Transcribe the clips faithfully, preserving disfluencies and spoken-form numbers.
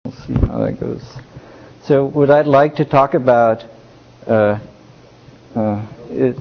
We'll see how that goes. So what I'd like to talk about uh, uh, it,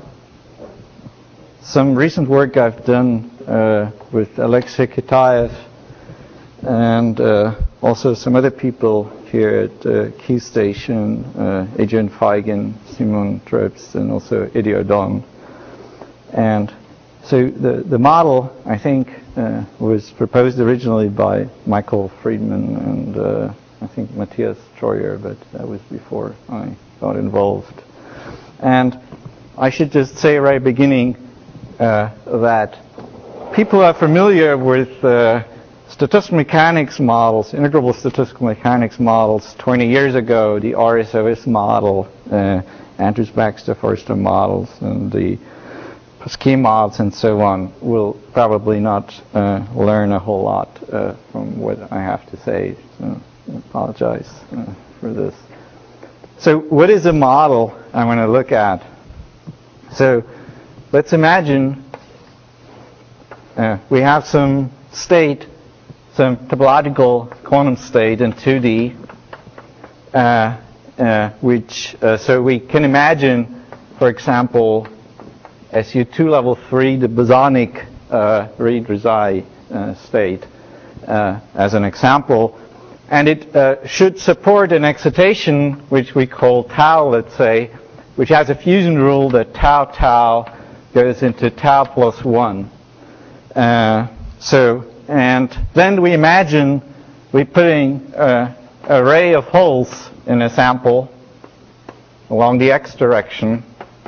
some recent work I've done uh, with Alexei Kitaev and uh, also some other people here at uh, Key Station, uh, Adrian Feigen, Simon Trebs, and also Eddie Odon. And so the, the model, I think, uh, was proposed originally by Michael Friedman and uh, I think Matthias Troyer, but that was before I got involved. And I should just say right at the beginning uh, that people are familiar with uh, statistical mechanics models, integrable statistical mechanics models. twenty years ago, the R S O S model, uh, Andrews Baxter Forster models, and the Pasquier models and so on will probably not uh, learn a whole lot uh, from what I have to say. So I apologize uh, for this. So what is a model I want to look at? So let's imagine uh, we have some state, some topological quantum state in two D, uh, uh, which, uh, so we can imagine, for example, S U two level three, the bosonic uh, Reed-Rezai uh, state uh, as an example. And it uh, should support an excitation which we call tau, let's say, which has a fusion rule that tau tau goes into tau plus one. Uh, so, and then we imagine we're putting uh, an array of holes in a sample along the x direction,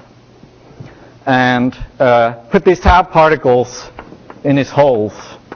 and uh, put these tau particles in these holes.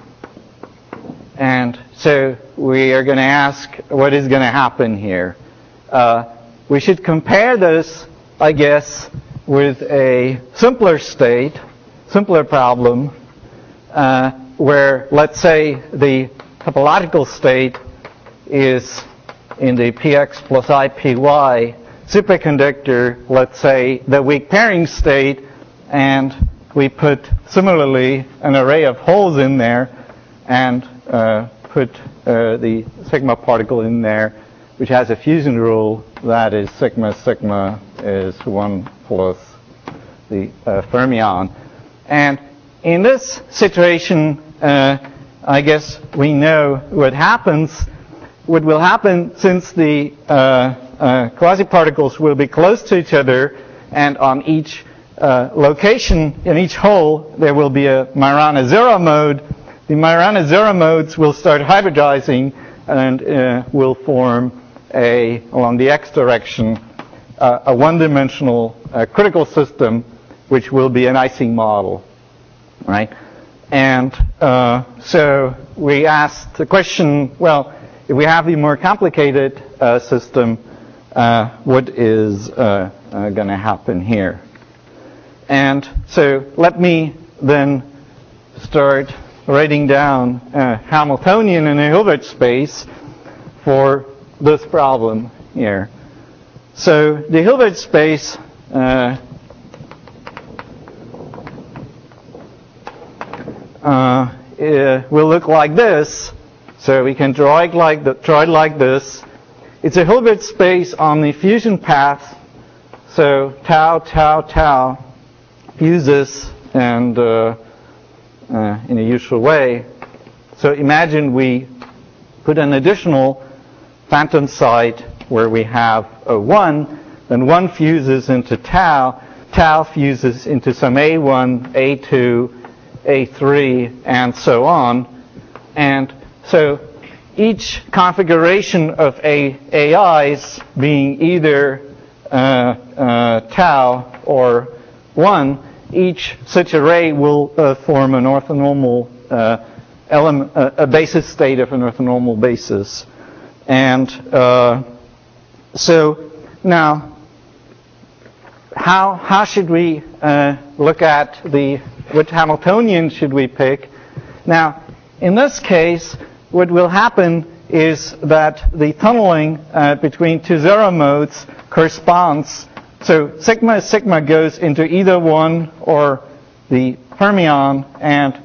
And so we are going to ask what is going to happen here. Uh, we should compare this, I guess, with a simpler state, simpler problem, uh, where, let's say, the topological state is in the px plus ipy superconductor, let's say, the weak pairing state, and we put similarly an array of holes in there and uh, put uh, the sigma particle in there, which has a fusion rule that is sigma sigma is one plus the uh, fermion. And in this situation, uh, I guess we know what happens. What will happen, since the uh, uh, quasi-particles will be close to each other, and on each uh, location, in each hole, there will be a Majorana zero mode. The Majorana zero modes will start hybridizing and uh, will form a, along the x direction, uh, a one-dimensional uh, critical system, which will be an Ising model, right? And uh, so we asked the question, well, if we have a more complicated uh, system, uh, what is uh, uh, going to happen here? And so let me then start writing down a Hamiltonian in a Hilbert space for this problem here. So the Hilbert space uh, uh, it will look like this. So we can draw it like the, draw it like this. It's a Hilbert space on the fusion path. So tau tau tau fuses and uh, uh, in a usual way. So imagine we put an additional phantom site where we have a one, then one fuses into tau, tau fuses into some A one, A two, A three, and so on. And so each configuration of A Is being either uh, uh, tau or one, each such array will uh, form an orthonormal uh, element, uh, a basis state of an orthonormal basis. And uh, so now, how how should we uh, look at the, what Hamiltonian should we pick? Now, in this case, what will happen is that the tunneling uh, between two zero modes corresponds. So sigma sigma goes into either one or the fermion, and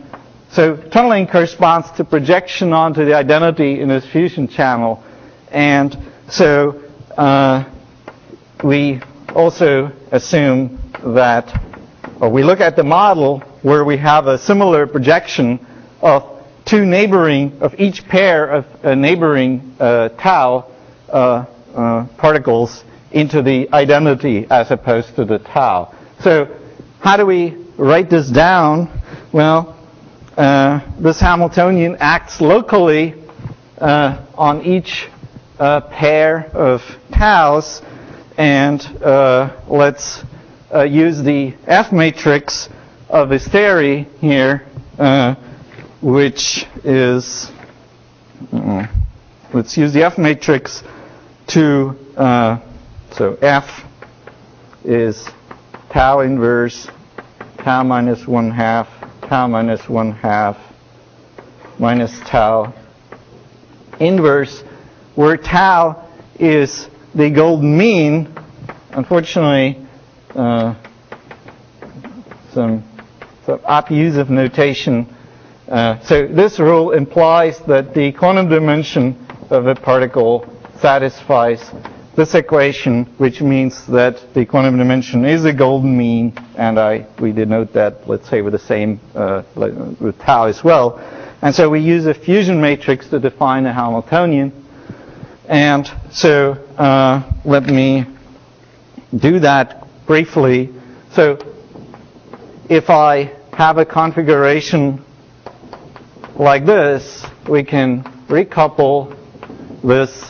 So tunneling corresponds to projection onto the identity in this fusion channel. And so uh, we also assume that, or we look at the model where we have a similar projection of two neighboring, of each pair of uh, neighboring uh, tau uh, uh, particles into the identity as opposed to the tau. So how do we write this down? Well, uh, this Hamiltonian acts locally uh, on each uh, pair of taus, and uh, let's uh, use the F matrix of his theory here, uh, which is, uh, let's use the F matrix to, uh, so F is tau inverse, tau minus one half, tau minus one half, minus tau inverse, where tau is the golden mean. Unfortunately, uh, some, some abusive notation. Uh, so this rule implies that the quantum dimension of a particle satisfies this equation, which means that the quantum dimension is a golden mean, and I we denote that, let's say, with the same uh, with tau as well. And so we use a fusion matrix to define a Hamiltonian. And so uh, let me do that briefly. So if I have a configuration like this, we can recouple this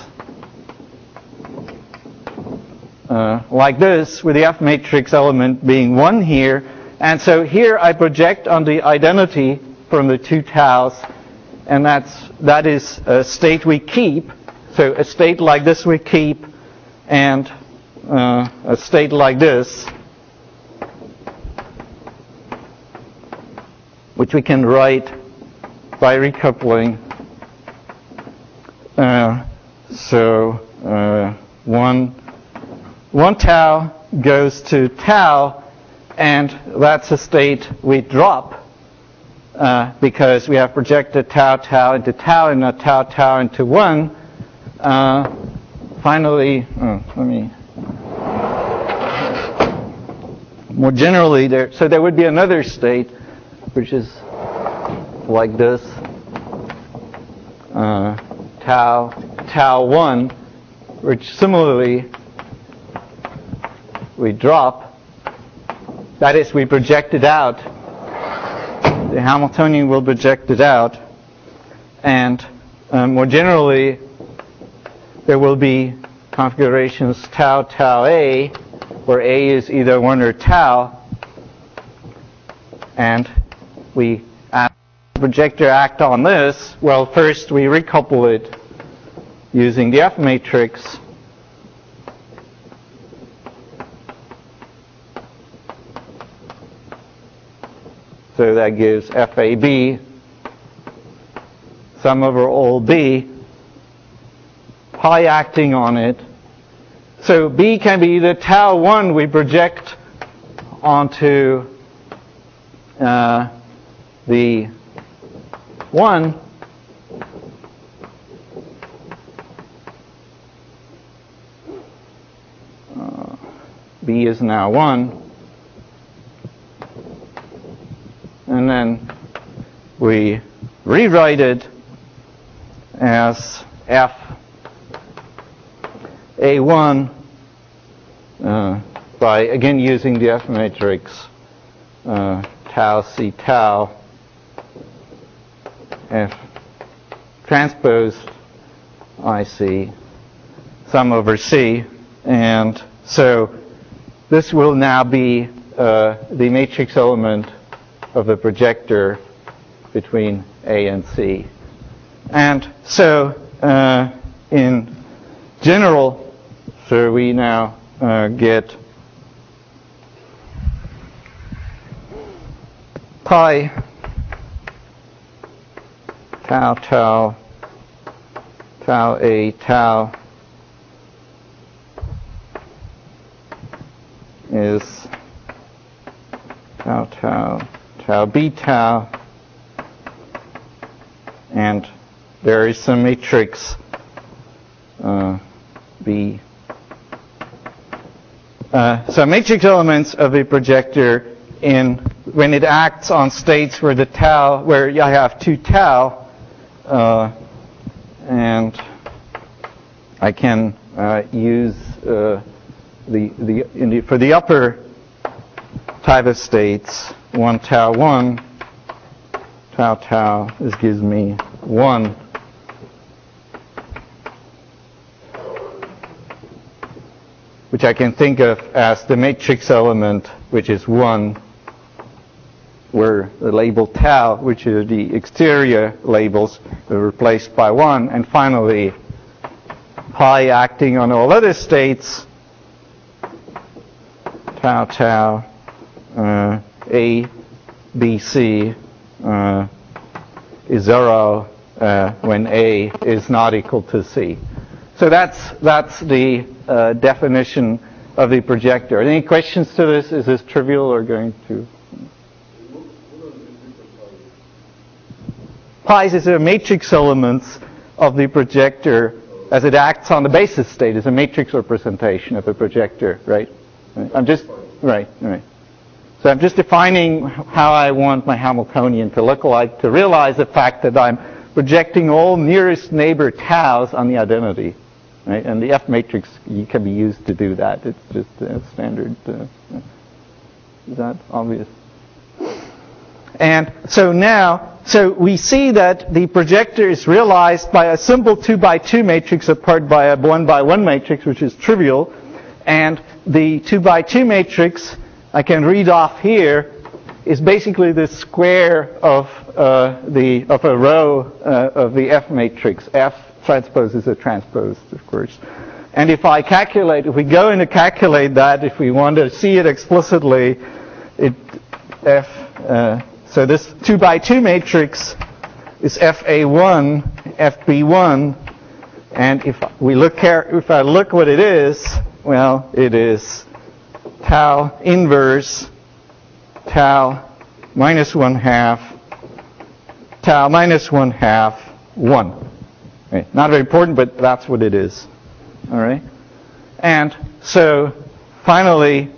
Uh, like this, with the F matrix element being one here. And so here I project on the identity from the two taus, and that's, that is a state we keep. So a state like this we keep, and uh, a state like this, which we can write by recoupling. Uh, so uh, one One tau goes to tau, and that's a state we drop uh, because we have projected tau tau into tau and not tau tau into one. Uh, finally, oh, let me. More generally, there. So there would be another state, which is like this: uh, tau tau one, which similarly we drop. That is, we project it out. The Hamiltonian will project it out. And um, more generally, there will be configurations tau tau A, where A is either one or tau. And we ask the projector act on this. Well, first we recouple it using the F matrix. So that gives F A B, sum over all B, pi acting on it. So B can be either tau one we project onto uh, the one, uh, B is now one. And then we rewrite it as F A one uh, by, again, using the F matrix, uh, tau C tau, F transpose I C, sum over C. And so this will now be uh, the matrix element of the projector between A and C. And so uh, in general, so we now uh, get pi tau tau tau A tau is tau tau tau B tau and there is some matrix uh, B. Uh, so matrix elements of a projector in when it acts on states where the tau, where I have two tau, uh, and I can uh, use uh, the the, in the for the upper type of states, one tau one, tau tau. This gives me one. Which I can think of as the matrix element, which is one, where the label tau, which are the exterior labels, are replaced by one, and finally pi acting on all other states, tau tau, uh, A, B, C, uh, is zero uh, when A is not equal to C. So that's that's the uh, definition of the projector. Any questions to this? Is this trivial or going to? Pi's is a matrix elements of the projector as it acts on the basis state as a matrix representation of the projector, right? I'm just right, right. So I'm just defining how I want my Hamiltonian to look like to realize the fact that I'm projecting all nearest neighbor taus on the identity. Right? And the F matrix can be used to do that. It's just a standard. Uh, is that obvious? And so now, so we see that the projector is realized by a simple two by two matrix apart by a one by one matrix, which is trivial. And the two by two matrix, I can read off here, is basically the square of uh, the of a row uh, of the F matrix. F transpose is a transpose, of course. And if I calculate, if we go in to calculate that, if we want to see it explicitly, it F. Uh, so this two by two matrix is F A one, F B one, and if we look here, if I look what it is, well, it is tau inverse, tau minus one half, tau minus one half, one. Okay. Not very important, but that's what it is. All right. And so finally,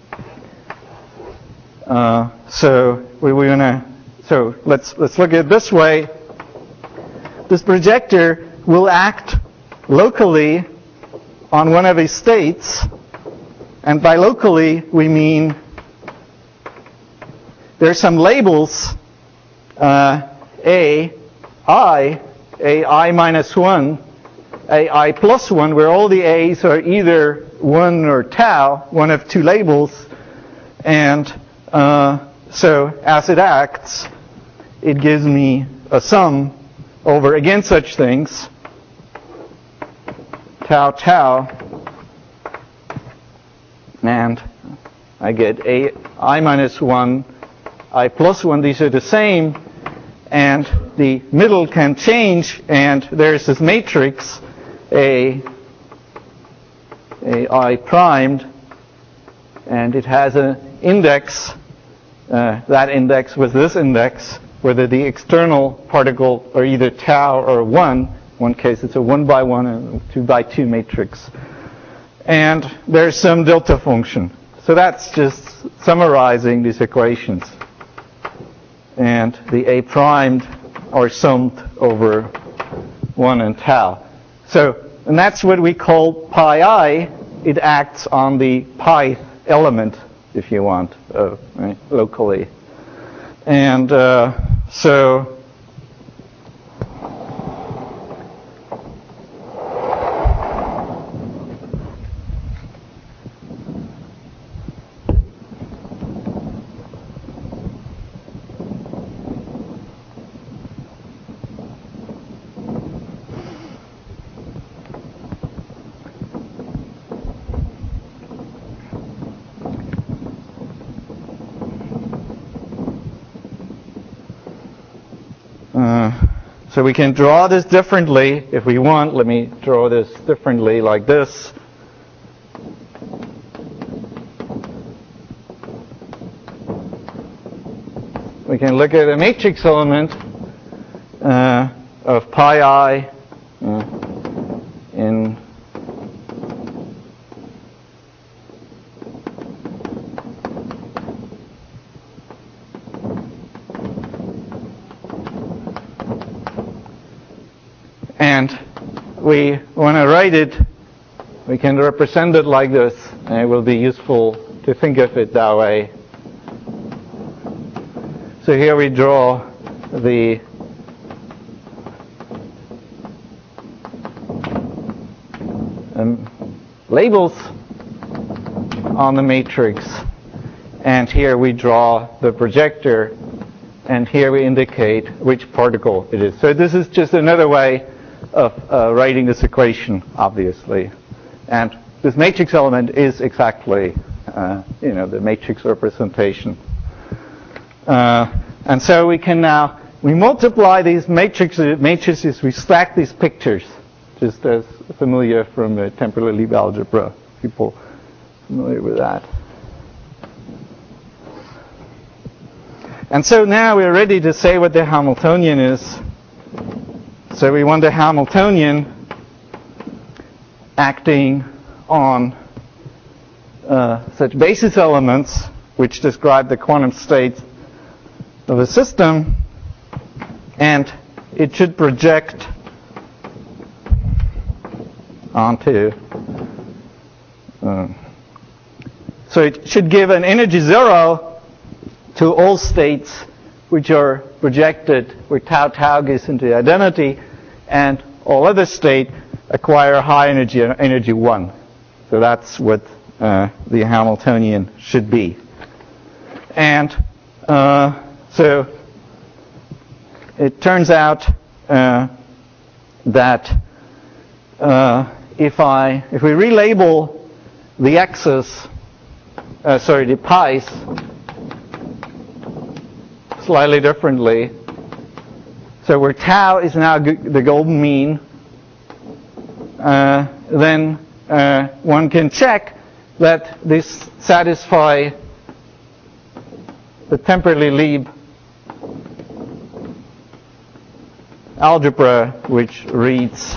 uh, so we we're gonna. So let's let's look at it this way. This projector will act locally on one of these states, and by locally we mean there's some labels uh, A, I. A I minus one, A I plus one, where all the A's are either one or tau, one of two labels. And uh, so as it acts, it gives me a sum over, again, such things, tau tau, and I get A I minus one, I plus one. These are the same. And the middle can change, and there's this matrix, A, A I primed, and it has an index, uh, that index with this index, whether the external particle are either tau or one. In one case it's a one by one and two by two matrix. And there's some delta function. So that's just summarizing these equations. And the A primed are summed over one and tau. So, and that's what we call pi I. It acts on the pi element, if you want, uh, right, locally. And uh, so, So we can draw this differently if we want. Let me draw this differently like this. We can look at a matrix element uh, of pi I uh, in and we want to write it, we can represent it like this, and it will be useful to think of it that way. So here we draw the um, labels on the matrix, and here we draw the projector, and here we indicate which particle it is. So this is just another way of uh, writing this equation, obviously. And this matrix element is exactly, uh, you know, the matrix representation. Uh, and so we can now, we multiply these matrices, matrices, we stack these pictures, just as familiar from uh, temporal Lie algebra. People familiar with that. And so now we're ready to say what the Hamiltonian is. So we want the Hamiltonian acting on uh, such basis elements which describe the quantum states of a system, and it should project onto uh, so it should give an energy zero to all states which are projected where tau tau gives into identity, and all other state acquire high energy, energy one. So that's what uh, the Hamiltonian should be. And uh, so it turns out uh, that uh, if I if we relabel the x's, uh, sorry, the pi's slightly differently, so where tau is now g- the golden mean, uh, then uh, one can check that this satisfy the temporally Lieb algebra, which reads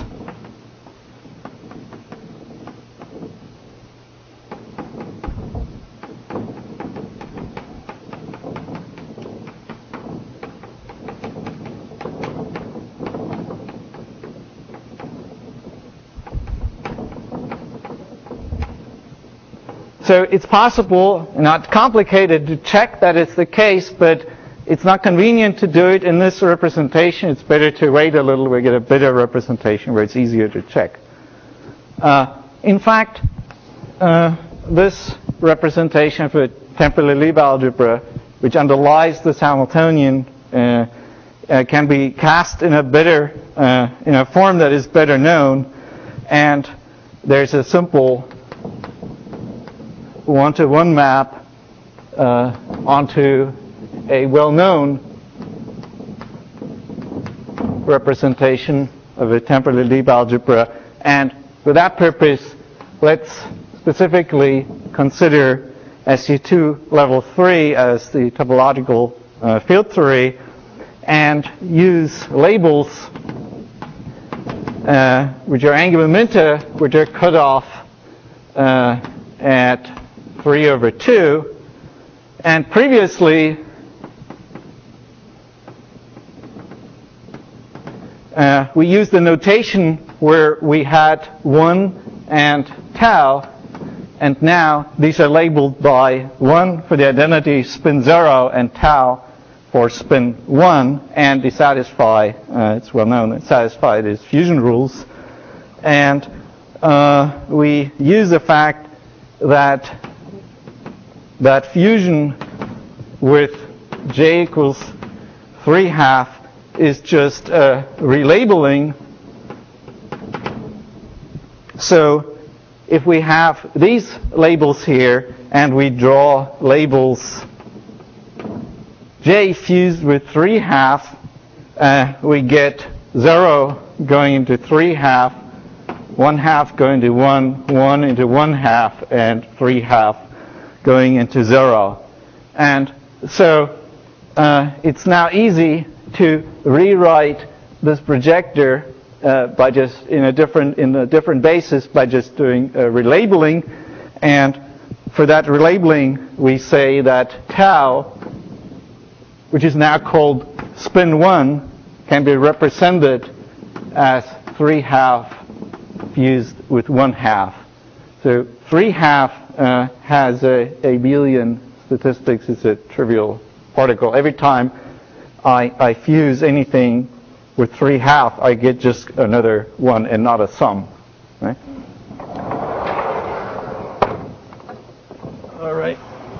So it's possible, not complicated, to check that it's the case, but it's not convenient to do it in this representation. It's better to wait a little. We get a better representation where it's easier to check. Uh, in fact, uh, this representation of a temporally Lieb algebra, which underlies this Hamiltonian, uh, uh, can be cast in a better, uh, in a form that is better known, and there's a simple one-to-one map uh, onto a well-known representation of a temporally Lieb algebra. And for that purpose, let's specifically consider S U two level three as the topological uh, field theory and use labels uh, which are angular minta, which are cut off uh, at three over two, and previously uh, we used the notation where we had one and tau, and now these are labeled by one for the identity spin zero and tau for spin one, and they satisfy, uh, it's well known, it satisfy these fusion rules, and uh, we use the fact that that fusion with j equals three half is just uh, relabeling. So if we have these labels here and we draw labels j fused with three half, uh, we get zero going into three half, one half going to one, one into one half, and three half going into zero. And so uh, it's now easy to rewrite this projector uh, by just in a different in a different basis by just doing uh, relabeling, and for that relabeling we say that tau, which is now called spin one, can be represented as three half fused with one half. So three half uh, has a abelian statistics. It's a trivial particle. Every time I, I fuse anything with three half, I get just another one and not a sum. Right? All right.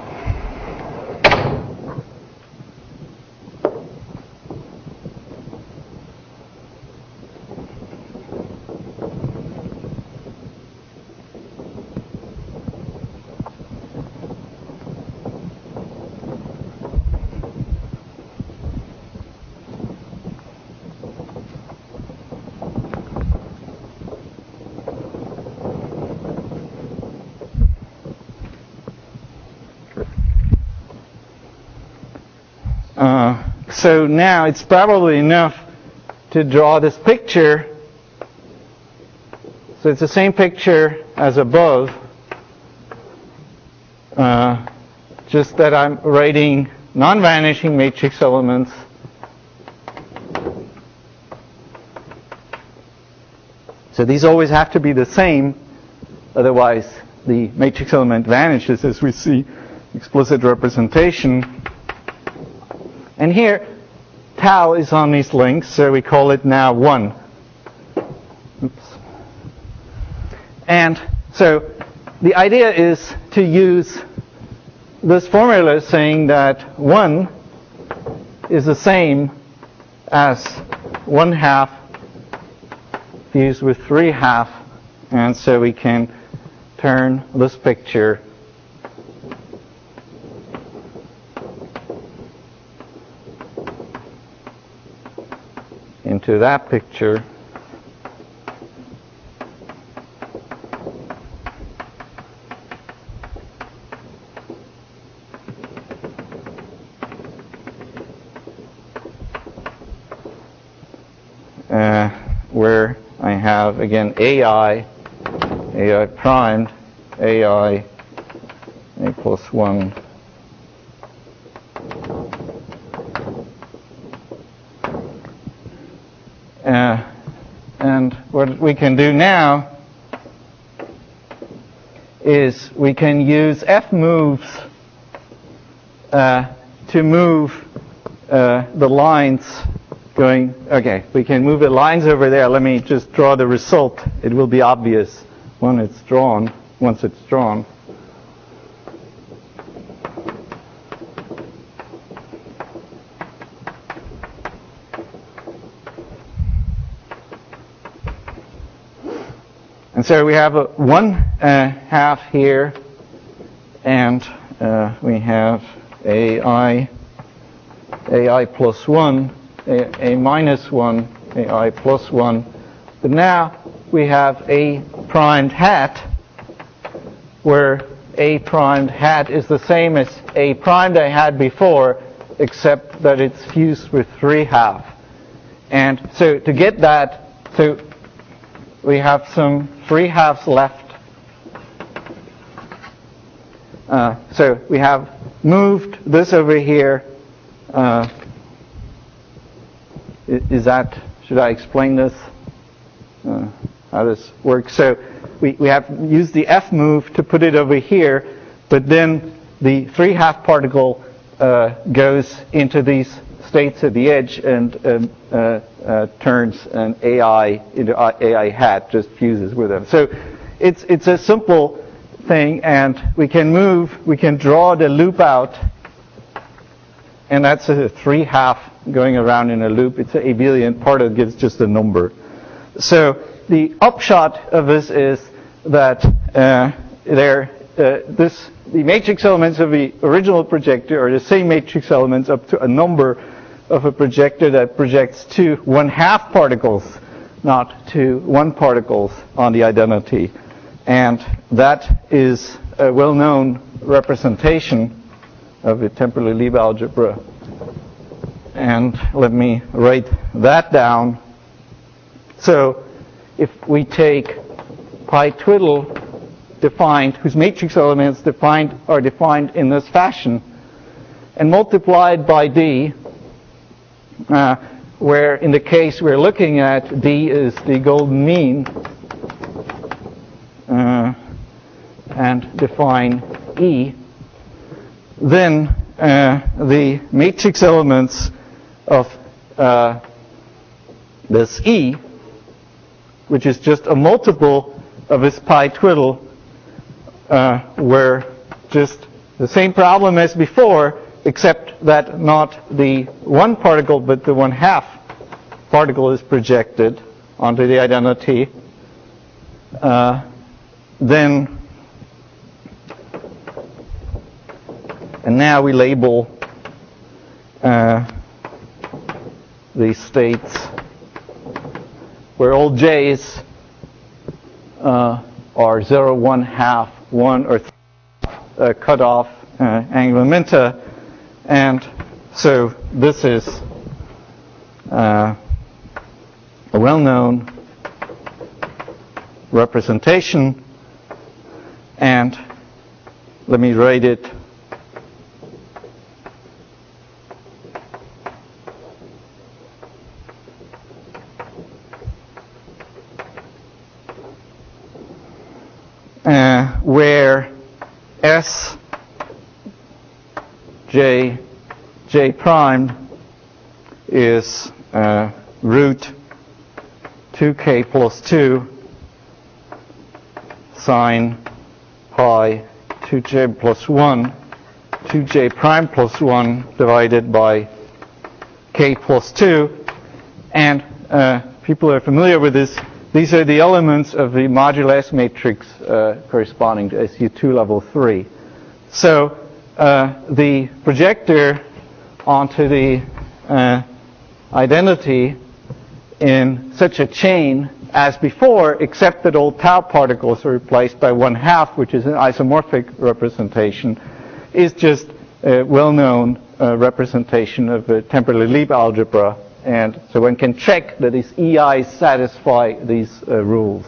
Uh, so now it's probably enough to draw this picture. So it's the same picture as above, uh, just that I'm writing non-vanishing matrix elements so these always have to be the same, otherwise the matrix element vanishes as we see explicit representation. And here, tau is on these links, so we call it now one. Oops. And so the idea is to use this formula saying that one is the same as one half fused with three half, and so we can turn this picture into that picture. Uh, where I have again ai, ai primed, ai a plus one Uh, and what we can do now is we can use F moves uh, to move uh, the lines going, okay, we can move the lines over there. Let me just draw the result. It will be obvious when it's drawn, once it's drawn. And so we have a one uh, half here, and uh, we have ai, ai plus one, a, a minus one, ai plus one. But now we have a primed hat, where a primed hat is the same as a primed I had before, except that it's fused with three half. And so to get that, so we have some three halves left. Uh, so we have moved this over here. Uh, is that, should I explain this? Uh, how this works? So we, we have used the F move to put it over here, but then the three half particle uh, goes into these states at the edge and um, uh, uh, turns an ai into ai hat, just fuses with them. So it's it's a simple thing, and we can move, we can draw the loop out, and that's a three half going around in a loop. It's an abelian, part of it gives just a number. So the upshot of this is that uh, there uh, this the matrix elements of the original projector are the same matrix elements up to a number of a projector that projects two one-half particles, not two one particles on the identity. And that is a well-known representation of a temporally Lieb algebra. And let me write that down. So if we take pi twiddle defined, whose matrix elements defined are defined in this fashion, and multiplied by d, uh, where in the case we're looking at, d is the golden mean, uh, and define E, then uh, the matrix elements of uh, this E, which is just a multiple of this pi twiddle, uh, were just the same problem as before, except that not the one particle but the one half particle is projected onto the identity. Uh, then, and now we label uh, these states where all j's uh, are zero, one, half, one, or th uh, cutoff uh, angular minta. And so this is uh, a well-known representation. And let me write it. Uh, where S J J prime is uh, root two k plus two sine pi two j plus one, two j prime plus one divided by k plus two. And uh, people are familiar with this. These are the elements of the modulo S matrix uh, corresponding to S U two level three. So uh, the projector onto the uh, identity in such a chain as before, except that all tau particles are replaced by one half, which is an isomorphic representation, is just a well-known uh, representation of a temporally Lieb algebra. And so one can check that these E Is satisfy these uh, rules.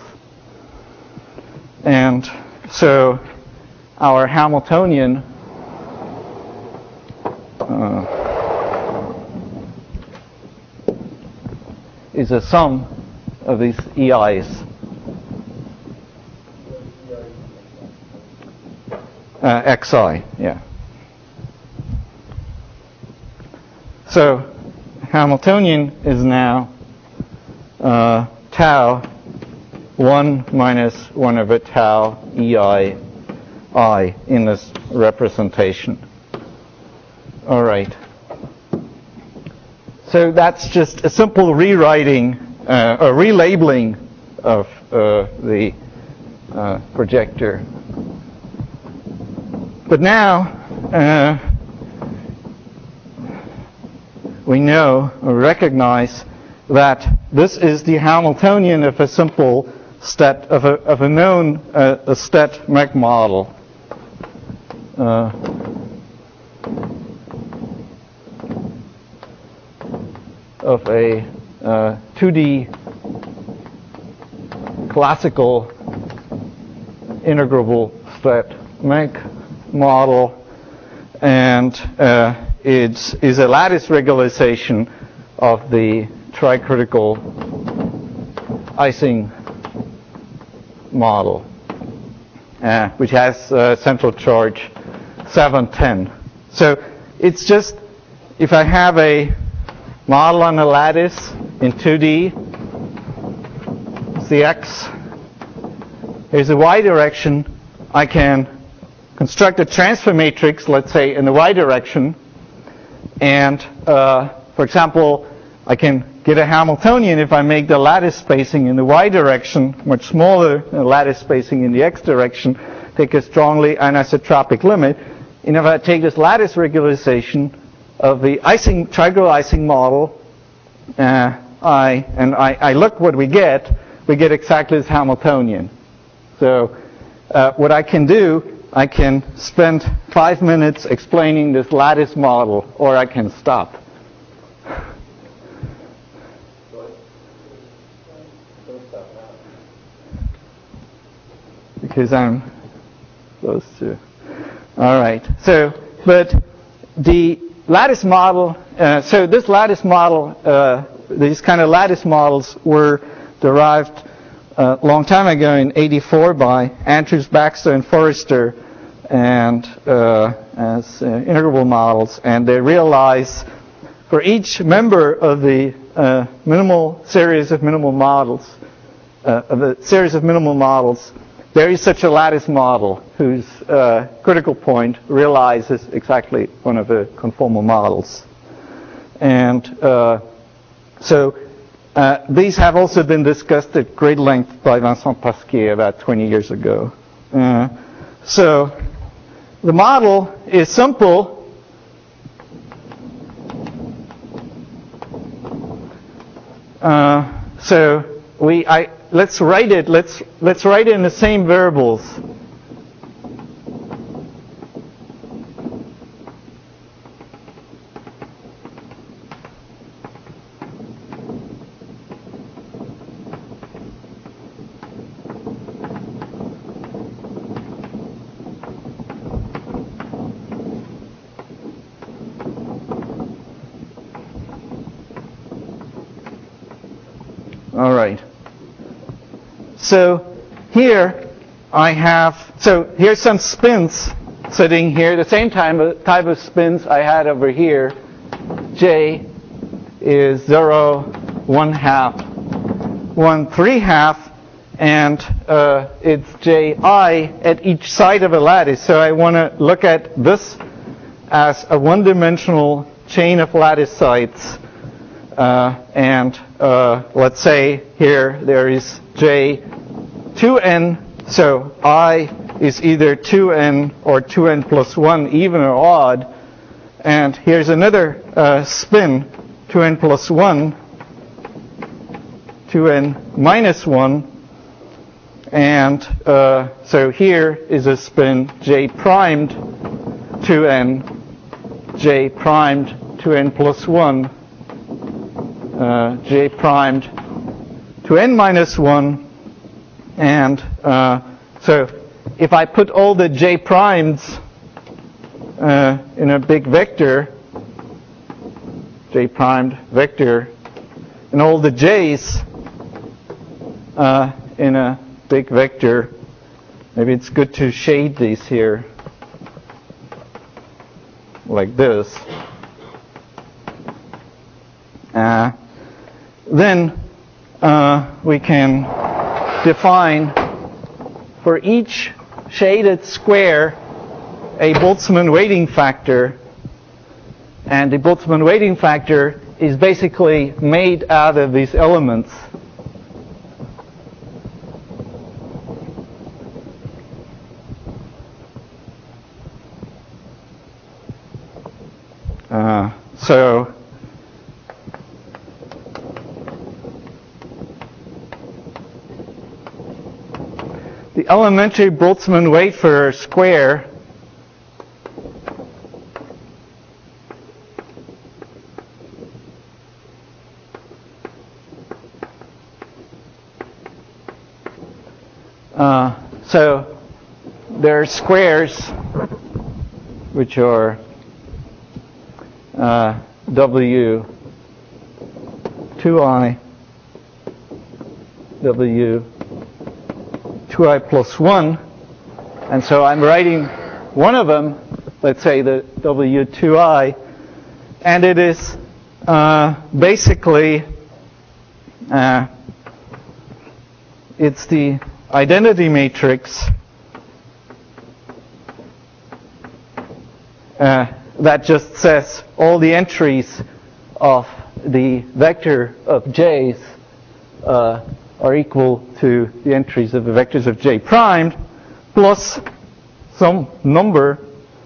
And so our Hamiltonian uh, is a sum of these E Is. Uh, Xi, yeah. So Hamiltonian is now uh, tau one minus one over tau E I I in this representation. All right. So that's just a simple rewriting, uh, or relabeling of uh, the uh, projector. But now, uh, we know or recognize that this is the Hamiltonian of a simple stat of a of a known uh, a stat mech model. Uh, of a uh, two D classical integrable stat mech model, and uh, it is a lattice regularization of the tricritical Ising model, uh, which has uh, central charge seven ten. So it's just, if I have a model on a lattice in two D, it's the x, here's the y direction, I can construct a transfer matrix, let's say in the y direction, and uh, for example, I can get a Hamiltonian if I make the lattice spacing in the y direction much smaller than the lattice spacing in the x direction, take a strongly anisotropic limit, and if I take this lattice regularization of the Ising, trigonal Ising model, uh, I and I, I look what we get, we get exactly this Hamiltonian. So uh, what I can do, I can spend five minutes explaining this lattice model, or I can stop. because I'm close to. All right. So, but the lattice model, uh, so this lattice model, uh, these kind of lattice models were derived a uh, long time ago in eighty-four by Andrews, Baxter, and Forrester, and uh, as uh, integrable models, and they realize for each member of the uh, minimal series of minimal models, uh, of a series of minimal models, there is such a lattice model whose uh, critical point realizes exactly one of the conformal models. And uh, so uh, these have also been discussed at great length by Vincent Pasquier about twenty years ago. Uh, so the model is simple. Uh, so we, I, let's write it. Let's let's write it in the same variables. All right. So here I have, so here's some spins sitting here, the same type type of spins I had over here. J is zero, one half, one three half, and uh, it's Ji at each side of a lattice. So I want to look at this as a one-dimensional chain of lattice sites. Uh, and uh, let's say here there is J two n, so I is either two n or two n plus one, even or odd. And here's another uh, spin, two n plus one, two n minus one. And uh, so here is a spin J primed two n, J primed two n plus one. Uh, J primed to n minus one, and uh, so if I put all the J primes uh, in a big vector, J primed vector, and all the J's uh, in a big vector, maybe it's good to shade these here like this. Uh, Then uh, we can define for each shaded square a Boltzmann weighting factor. And the Boltzmann weighting factor is basically made out of these elements. Uh, so the elementary Boltzmann weight for a square uh, so there are squares which are uh, W two I, W two I plus one, and so I'm writing one of them, let's say the W two I, and it is uh, basically uh, it's the identity matrix uh, that just says all the entries of the vector of J's uh, are equal to the entries of the vectors of J primed plus some number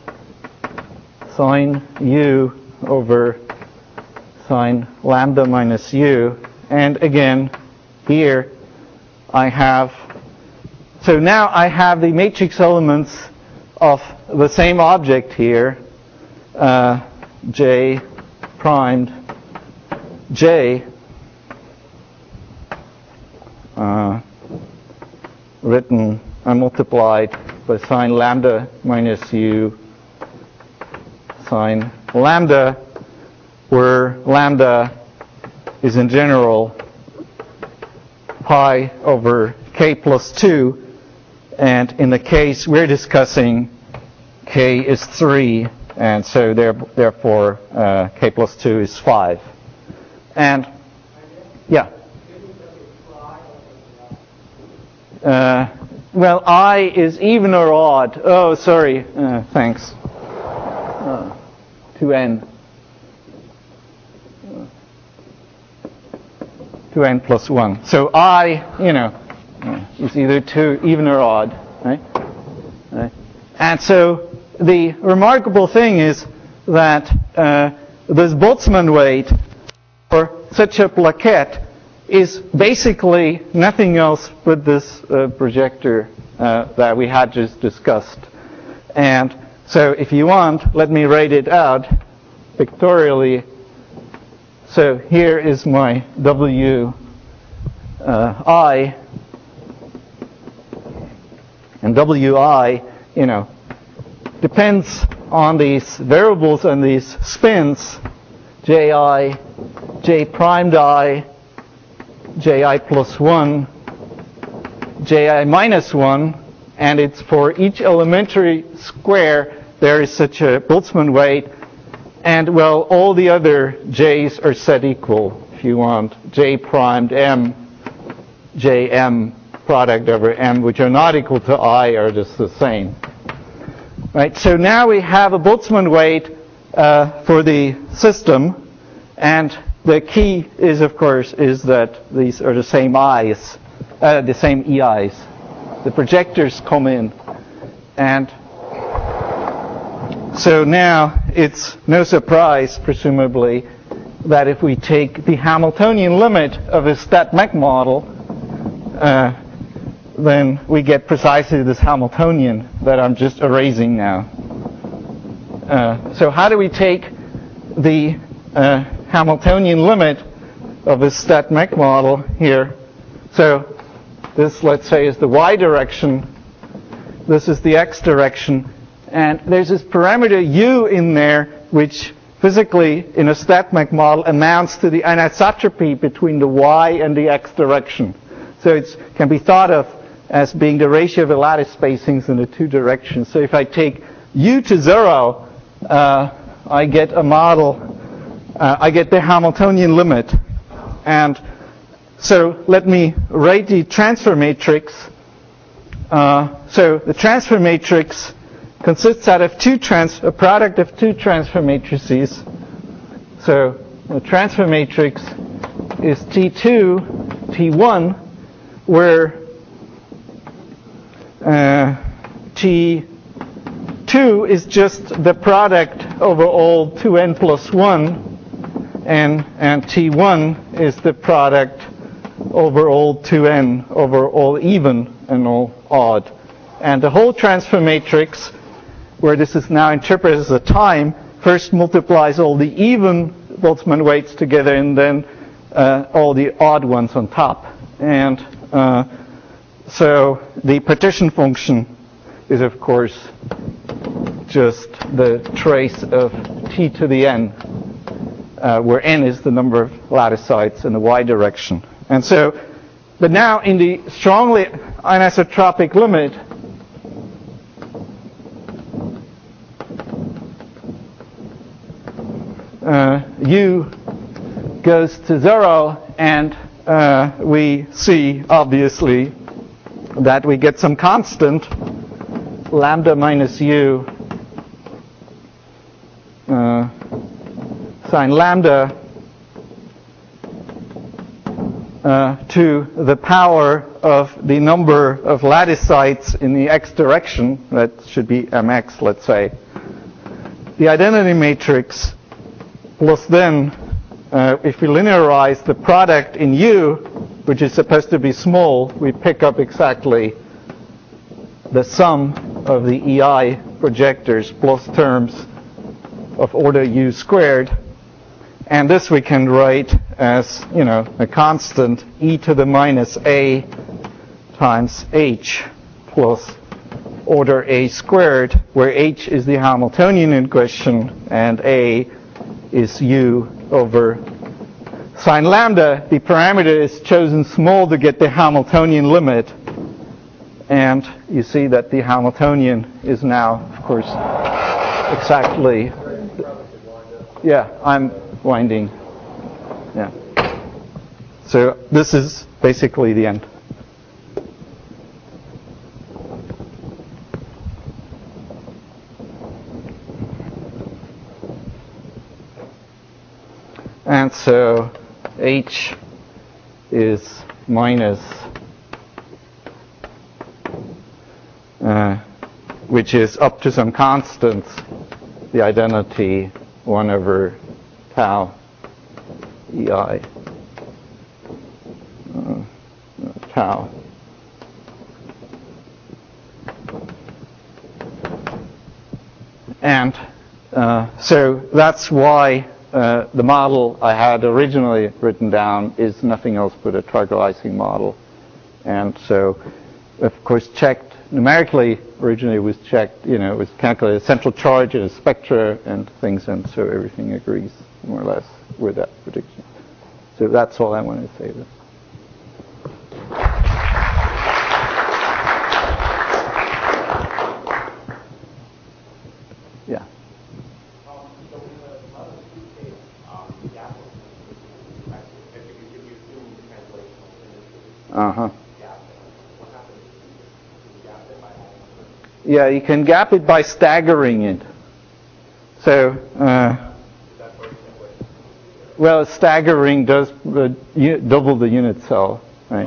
sine u over sine lambda minus u. And again, here I have, so now I have the matrix elements of the same object here, uh, J primed J, uh, written and multiplied by sine lambda minus u sine lambda, where lambda is in general pi over k plus two, and in the case we're discussing, k is three, and so there, therefore uh, k plus two is five. And yeah. Uh, well, I is even or odd. Oh, sorry. Uh, thanks. Uh, two n. two n plus one. So I, you know, is either two, even or odd, right? Right. And so the remarkable thing is that uh, this Boltzmann weight for such a plaquette is basically nothing else but this uh, projector uh, that we had just discussed. And so if you want, let me write it out pictorially. So here is my W uh, I, and W I, you know, depends on these variables and these spins, J I, J primed I, J I plus one, J I minus one, and it's for each elementary square there is such a Boltzmann weight, and well, all the other J's are set equal. If you want J primed M, J M product over M, which are not equal to I, are just the same. Right. So now we have a Boltzmann weight uh, for the system, and the key is, of course, is that these are the same I's, uh, the same E I's. The projectors come in, and so now it's no surprise, presumably, that if we take the Hamiltonian limit of a stat-mech model, uh, then we get precisely this Hamiltonian that I'm just erasing now. Uh, so how do we take the uh, Hamiltonian limit of a stat-mech model here? So this, let's say, is the y direction. This is the x direction. And there's this parameter u in there, which physically, in a stat-mech model, amounts to the anisotropy between the y and the x direction. So it can be thought of as being the ratio of the lattice spacings in the two directions. So if I take u to zero, uh, I get a model, uh, I get the Hamiltonian limit. And so let me write the transfer matrix. Uh, so the transfer matrix consists out of two trans, a product of two transfer matrices. So the transfer matrix is T two, T one, where uh, T two is just the product over all two n plus one, and, and T one is the product over all two n over all even and all odd. And the whole transfer matrix, where this is now interpreted as a time, first multiplies all the even Boltzmann weights together and then uh, all the odd ones on top. And uh, so the partition function is, of course, just the trace of t to the n, uh, where n is the number of lattice sites in the y direction. And so, but now in the strongly anisotropic limit, uh, u goes to zero, and uh, we see, obviously, that we get some constant, lambda minus u uh, sine lambda uh, to the power of the number of lattice sites in the x direction. That should be mx, let's say. The identity matrix plus then, uh, if we linearize the product in u, which is supposed to be small, we pick up exactly the sum of the E I projectors plus terms of order u squared. And this we can write as, you know, a constant e to the minus a times h plus order A squared, where H is the Hamiltonian in question, and A is U over sine lambda. The parameter is chosen small to get the Hamiltonian limit. And you see that the Hamiltonian is now, of course, exactly. Yeah, I'm winding. Yeah. So this is basically the end. And so H is minus, uh, which is up to some constants, the identity one over tau E I, uh, tau. And uh, so that's why uh, the model I had originally written down is nothing else but a trivializing model. And so, of course, checked numerically, originally was checked, you know, it was calculated central charge and spectra and things, and so everything agrees more or less with that prediction. So that's all I wanted to say there. Yeah. Um, so in the model two case, um, the gap was if you if you assume translational Uh-huh. gap, what happens if you gap it by all? Yeah, you can gap it by staggering it. So, uh, well, staggering does uh, u- double the unit cell, right?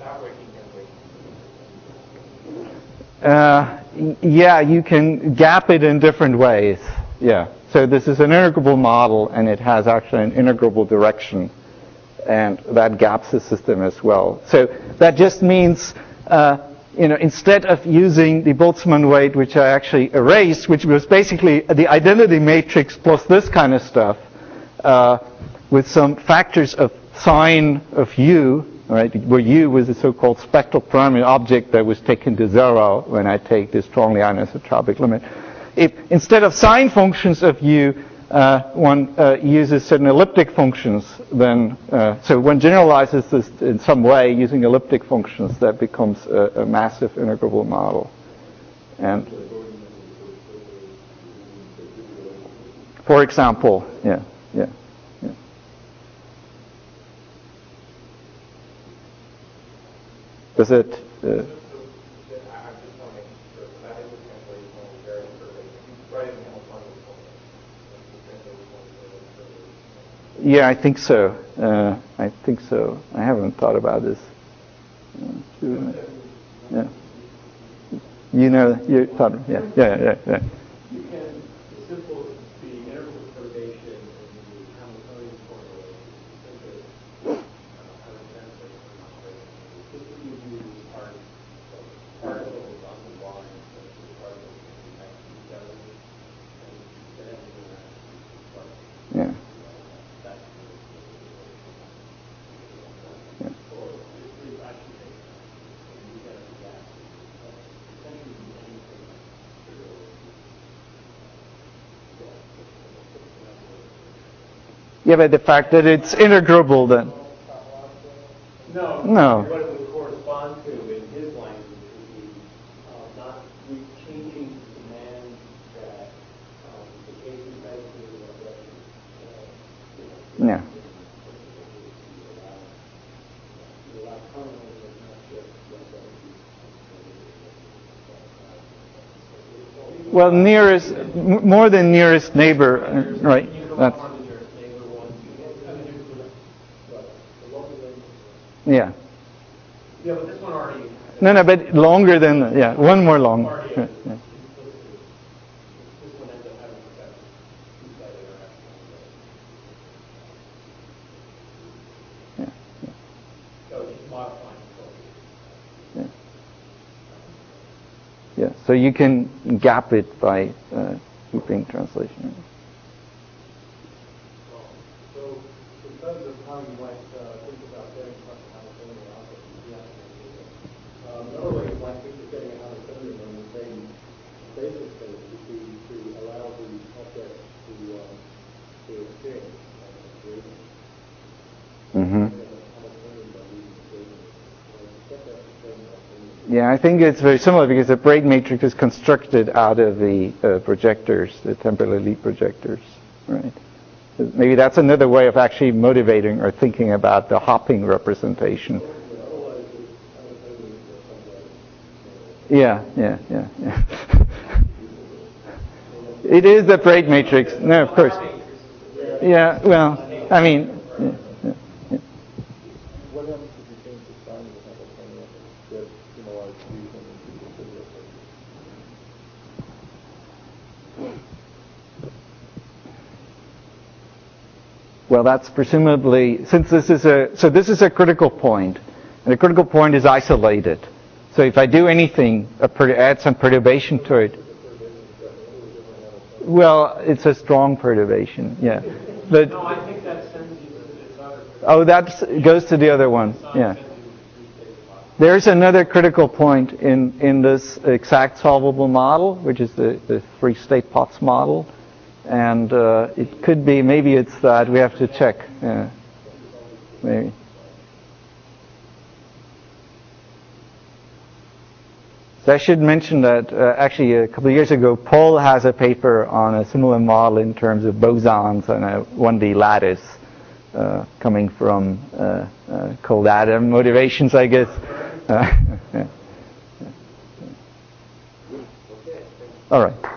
Uh, y- yeah, you can gap it in different ways. Yeah. So this is an integrable model, and it has actually an integrable direction, and that gaps the system as well. So that just means, uh, you know, instead of using the Boltzmann weight, which I actually erased, which was basically the identity matrix plus this kind of stuff, uh, with some factors of sine of U, right, where U was a so-called spectral parameter object that was taken to zero when I take this strongly anisotropic limit. If instead of sine functions of U, uh, one uh, uses certain elliptic functions, then uh, so one generalizes this in some way using elliptic functions, that becomes a, a massive integrable model. And for example, yeah, yeah. Does it? Uh, yeah, I think so. Uh, I think so. I haven't thought about this. Uh, yeah. You know, you thought. Yeah, yeah, yeah, yeah. You can simple the interval perturbation in the Hamiltonian formula. Yeah. Yeah. Yeah, but the fact that it's integrable then. No. No. What it would correspond to in his language would be uh, not changing the demand that um, the case is that Yeah. Well, nearest, m- more than nearest neighbor, uh, right? That's, yeah. Yeah, but this one already. No, no, but longer than, yeah, one more long. Yeah, yeah. This one ends up having two-sided interaction. Yeah, yeah. So it's just modifying the Yeah. Yeah, so you can gap it by uh, keeping translation. So because of how you might uh, think about getting from Hamiltonian output, um, another way you might think of getting a Hamiltonian Yeah, I think it's very similar because the braid matrix is constructed out of the uh, projectors, the temporal elite projectors, right? Maybe that's another way of actually motivating or thinking about the hopping representation. Yeah, yeah, yeah, yeah. It is the braid matrix. No, of course. Yeah, well, I mean, yeah, yeah, yeah. What happens if you change the sign of the Hamiltonian that, you know, our three come into consideration? Well, that's presumably, since this is a, so this is a critical point, and the critical point is isolated. So if I do anything, a per, add some perturbation to it, well, it's a strong perturbation, yeah. But, No, I think that sends you to this other. oh, that goes to the other one, yeah. There's another critical point in, in this exact solvable model, which is the, the three-state Potts model. And uh, it could be, maybe it's that, we have to check. Yeah, maybe. So I should mention that uh, actually a couple of years ago, Paul has a paper on a similar model in terms of bosons and a one D lattice uh, coming from uh, uh, cold atom motivations, I guess. Uh, yeah. All right.